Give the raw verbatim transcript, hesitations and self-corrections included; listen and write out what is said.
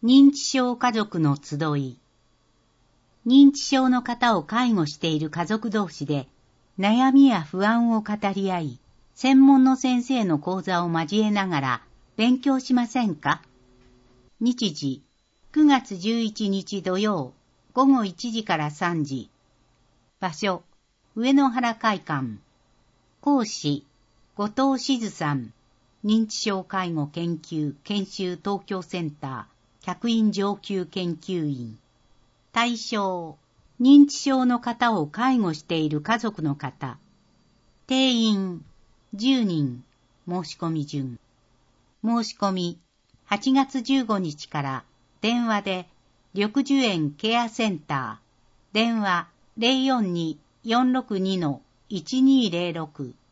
認知症家族の集い。認知症の方を介護している家族同士で悩みや不安を語り合い、専門の先生の講座を交えながら勉強しませんか？日時、くがつじゅういちにち土曜、ごごいちじからさんじ。場所、上野原会館。講師、後藤静さん。認知症介護研究研修東京センター客員上級研究員。対象、認知症の方を介護している家族の方。定員、じゅうにん。申し込み順。申し込み、はちがつじゅうごにちから電話で緑樹園ケアセンター。電話 ゼロよんに よんろくに いちにーゼロろく